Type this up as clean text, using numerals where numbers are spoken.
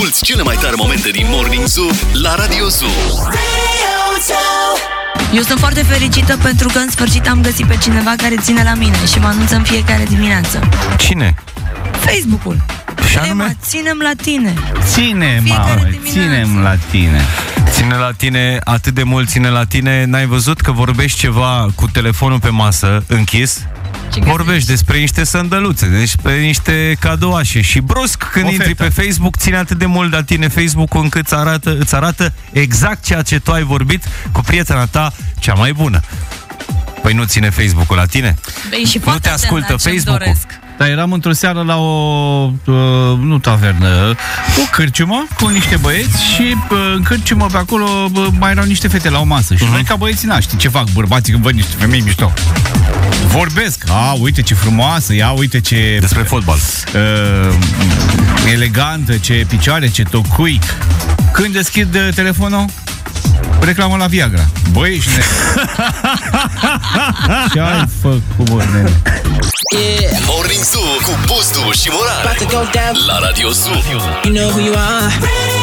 Asculți cele mai tare momente din Morning Zoo la Radio Zoo. Eu sunt foarte fericită pentru că în sfârșit am găsit pe cineva care ține la mine și mă anunță în fiecare dimineață. Cine? Facebook-ul. Și anume? Ținem la tine. Ținem la tine. Ține la tine, atât de mult ține la tine. N-ai văzut că vorbești ceva cu telefonul pe masă închis? Vorbești despre niște sandăluțe, despre niște cadouașe și brusc când intri pe Facebook, ține atât de mult la tine Facebook-ul încât îți arată exact ceea ce tu ai vorbit cu prietena ta cea mai bună. Păi nu ține Facebook-ul la tine? Și nu te ascultă Facebook-ul? Dar eram într-o seară la o, nu tavernă, o cârciumă cu niște băieți și în cârciumă pe acolo mai erau niște fete la o masă. Și noi ca băieții, știi ce fac bărbații când văd niște femei mișto? Vorbesc. Uite ce frumoasă, uite ce... Despre fotbal. Elegantă, ce picioare, ce tocui. Când deschid telefonul, reclamă la Viagra. Băi, ești ce-ai făcut, bă, nene? Morning Zoo cu Bustu și Moran la Radio Zoo. You know who you are.